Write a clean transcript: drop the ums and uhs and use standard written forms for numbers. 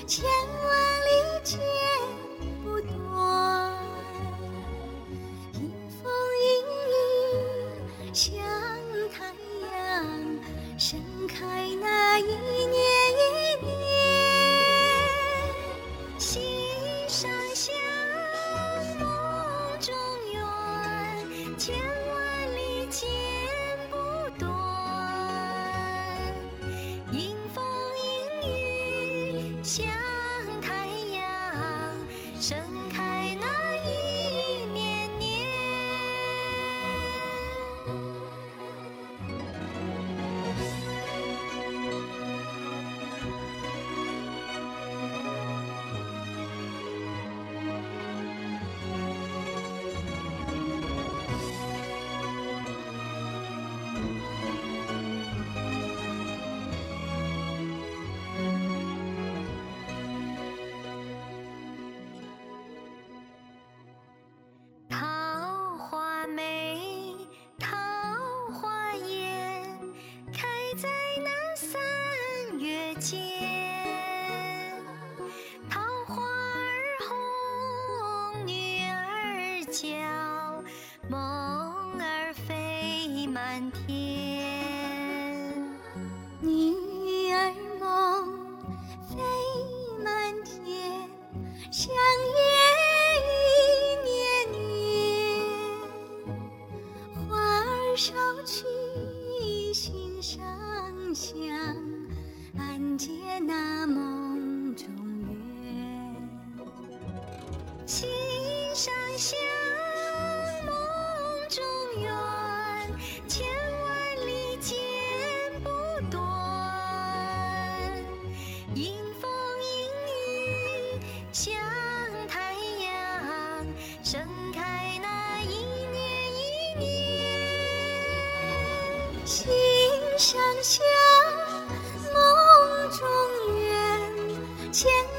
千万里剪不断，迎风迎雨像太阳，盛开那一年一年。心上香，梦中缘，千万里剪不断。迎风迎雨像太阳，盛开那一年年。桃花美，桃花艳，开在那三月间。桃花儿红，女儿娇，梦儿飞满天。女儿梦飞满天，像月一年年。花儿捎去心上香，安解那梦中缘。心上香，梦中缘，千万里剪不断。迎风迎雨像太阳，盛开那一年一年。心上香，梦中缘，千